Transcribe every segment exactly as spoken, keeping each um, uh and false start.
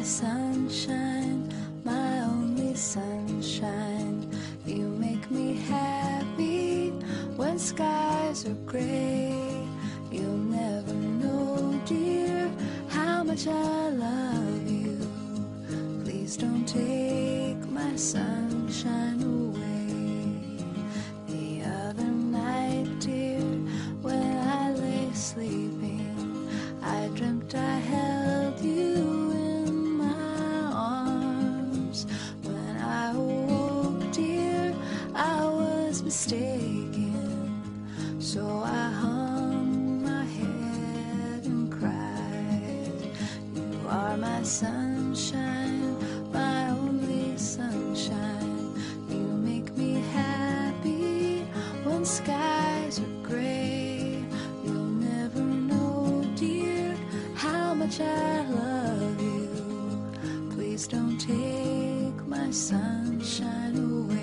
sunshine, my only sunshine. You make me happy when skies are gray. You'll never know, dear, how much I love you. Please don't take my sunshine away. The other night, dear, when I lay sleeping, I dreamt I held you in my arms. When I awoke, dear, I was mistaken. So I hung my head and cried. You are my sunshine, my only sunshine. You make me happy when skies are gray. You'll never know, dear, how much I love you. Please don't take my sunshine away.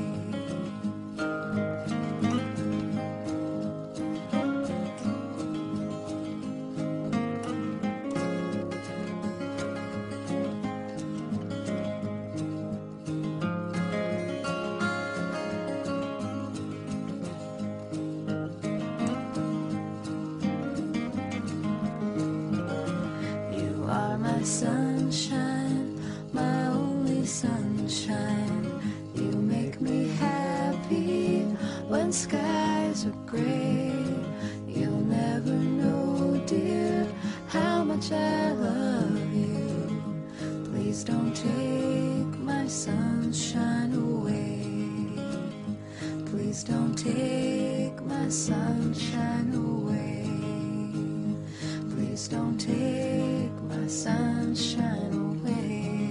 My sunshine, my only sunshine. You make me happy when skies are gray. You'll never know, dear, how much I love you. Please don't take my sunshine away. Please don't take my sunshine away. Please don't take my sunshine away.